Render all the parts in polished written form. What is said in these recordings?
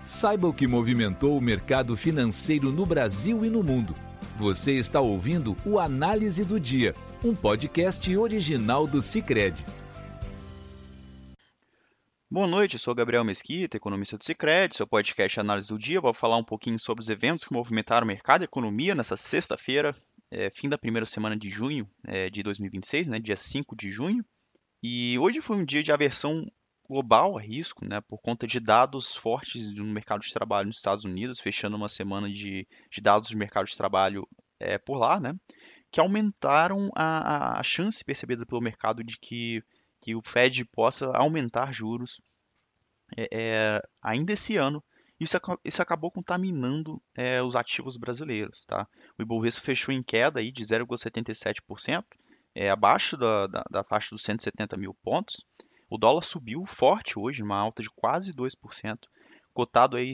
Saiba o que movimentou o mercado financeiro no Brasil e no mundo. Você está ouvindo o Análise do Dia, um podcast original do Sicredi. Boa noite, eu sou Gabriel Mesquita, economista do Sicredi, seu podcast Análise do Dia. Vou falar um pouquinho sobre os eventos que movimentaram o mercado e a economia nessa sexta-feira, fim da primeira semana de junho de 2026, dia 5 de junho. E hoje foi um dia de aversão global a risco, por conta de dados fortes no mercado de trabalho nos Estados Unidos, fechando uma semana de dados do mercado de trabalho por lá, que aumentaram a chance percebida pelo mercado de que o Fed possa aumentar juros ainda esse ano. Isso acabou contaminando os ativos brasileiros. Tá? O Ibovespa fechou em queda aí de 0,77%, abaixo da faixa dos 170 mil pontos. O dólar subiu forte hoje, uma alta de quase 2%, cotado aí R$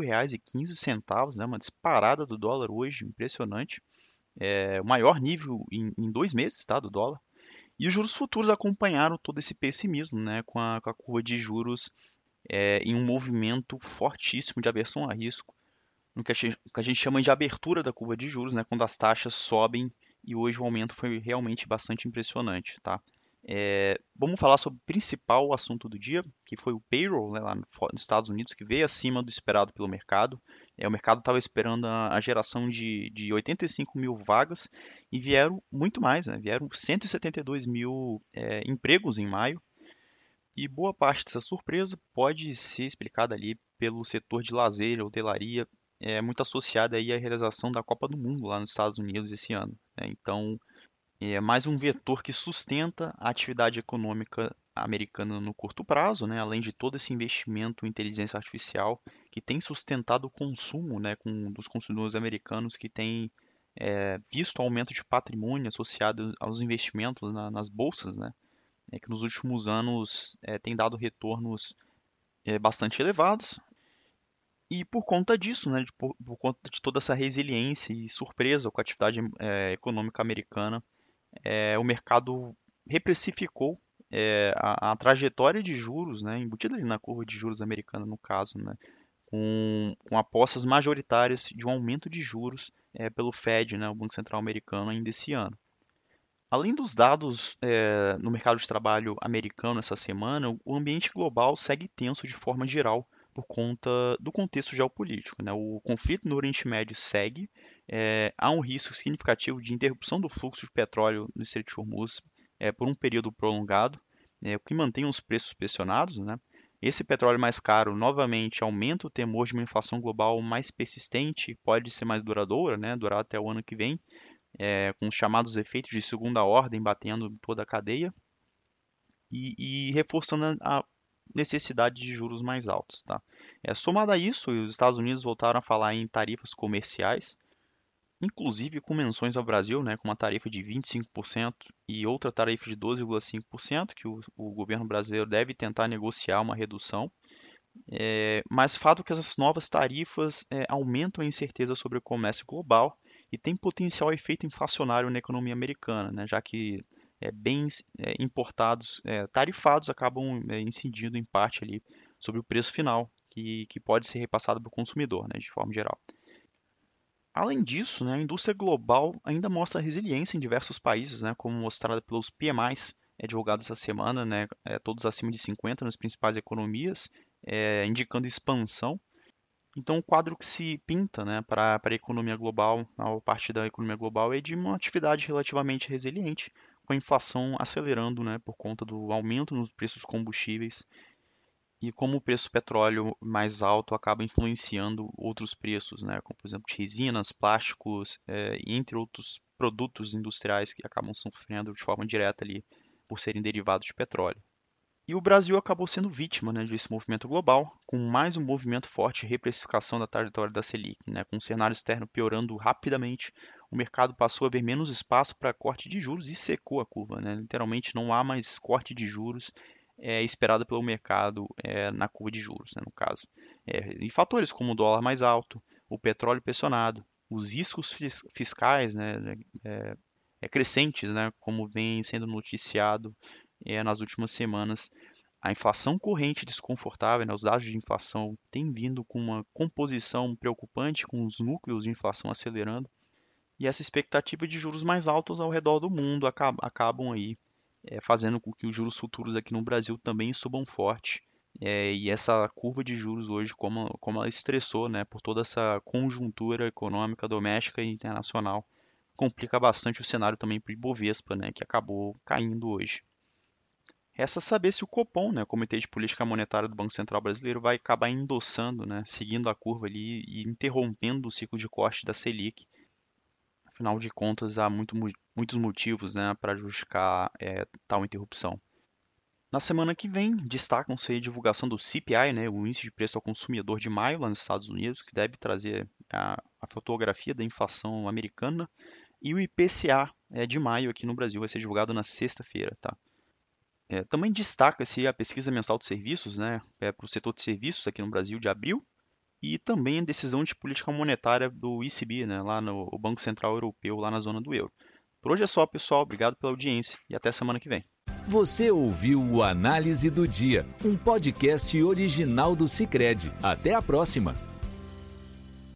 5,15, uma disparada do dólar hoje, impressionante. O maior nível em 2 meses, tá, do dólar. E os juros futuros acompanharam todo esse pessimismo, com a curva de juros em um movimento fortíssimo de aversão a risco, no que a gente chama de abertura da curva de juros, quando as taxas sobem, e hoje o aumento foi realmente bastante impressionante. Tá? Vamos falar sobre o principal assunto do dia, que foi o payroll lá nos Estados Unidos, que veio acima do esperado pelo mercado. O mercado estava esperando a geração de 85 mil vagas e vieram muito mais, vieram 172 mil empregos em maio. E boa parte dessa surpresa pode ser explicada ali pelo setor de lazer, hotelaria, muito associada aí à realização da Copa do Mundo lá nos Estados Unidos esse ano. Então, é mais um vetor que sustenta a atividade econômica americana no curto prazo, além de todo esse investimento em inteligência artificial que tem sustentado o consumo dos consumidores americanos que têm visto aumento de patrimônio associado aos investimentos nas bolsas, que nos últimos anos tem dado retornos bastante elevados. E por conta disso, por conta de toda essa resiliência e surpresa com a atividade econômica americana, o mercado reprecificou a trajetória de juros, embutida ali na curva de juros americana, no caso, com apostas majoritárias de um aumento de juros pelo Fed, o Banco Central Americano, ainda esse ano. Além dos dados no mercado de trabalho americano essa semana, o ambiente global segue tenso de forma geral por conta do contexto geopolítico. O conflito no Oriente Médio segue, há um risco significativo de interrupção do fluxo de petróleo no Estreito de Hormuz por um período prolongado, o que mantém os preços pressionados. Esse petróleo mais caro novamente aumenta o temor de uma inflação global mais persistente, pode ser mais duradoura, durar até o ano que vem, com os chamados efeitos de segunda ordem batendo em toda a cadeia e reforçando a necessidade de juros mais altos. Tá? Somado a isso, os Estados Unidos voltaram a falar em tarifas comerciais, inclusive com menções ao Brasil, com uma tarifa de 25% e outra tarifa de 12,5%, que o governo brasileiro deve tentar negociar uma redução. Mas fato que essas novas tarifas aumentam a incerteza sobre o comércio global e tem potencial efeito inflacionário na economia americana, já que bens importados tarifados acabam incidindo em parte ali sobre o preço final, que pode ser repassado para o consumidor, de forma geral. Além disso, a indústria global ainda mostra resiliência em diversos países, como mostrado pelos PMIs divulgados essa semana, todos acima de 50 nas principais economias, indicando expansão. Então, o quadro que se pinta para a economia global, a parte da economia global, é de uma atividade relativamente resiliente, com a inflação acelerando por conta do aumento nos preços dos combustíveis e como o preço do petróleo mais alto acaba influenciando outros preços, como por exemplo de resinas, plásticos, entre outros produtos industriais que acabam sofrendo de forma direta ali por serem derivados de petróleo. E o Brasil acabou sendo vítima desse movimento global, com mais um movimento forte de reprecificação da trajetória da Selic. Com o cenário externo piorando rapidamente, o mercado passou a ver menos espaço para corte de juros e secou a curva. Literalmente não há mais corte de juros esperado pelo mercado na curva de juros, no caso. E fatores como o dólar mais alto, o petróleo pressionado, os riscos fiscais crescentes, como vem sendo noticiado nas últimas semanas, A inflação corrente desconfortável, né, os dados de inflação têm vindo com uma composição preocupante, com os núcleos de inflação acelerando, e essa expectativa de juros mais altos ao redor do mundo acabam aí fazendo com que os juros futuros aqui no Brasil também subam forte. E essa curva de juros hoje, como ela estressou, né, por toda essa conjuntura econômica doméstica e internacional, complica bastante o cenário também para o Ibovespa, né, que acabou caindo hoje. Resta saber se o Copom, né, o Comitê de Política Monetária do Banco Central Brasileiro, vai acabar endossando, né, seguindo a curva ali e interrompendo o ciclo de corte da Selic. Afinal de contas, há muitos motivos, né, para justificar tal interrupção. Na semana que vem, destacam-se a divulgação do CPI, né, o Índice de Preço ao Consumidor de maio, lá nos Estados Unidos, que deve trazer a fotografia da inflação americana, e o IPCA de maio aqui no Brasil vai ser divulgado na sexta-feira. Tá? Também destaca-se a pesquisa mensal de serviços, né, para o setor de serviços aqui no Brasil de abril, e também a decisão de política monetária do ECB, né, lá no Banco Central Europeu, lá na zona do euro. Por hoje é só, pessoal. Obrigado pela audiência e até semana que vem. Você ouviu o Análise do Dia, um podcast original do Sicredi. Até a próxima!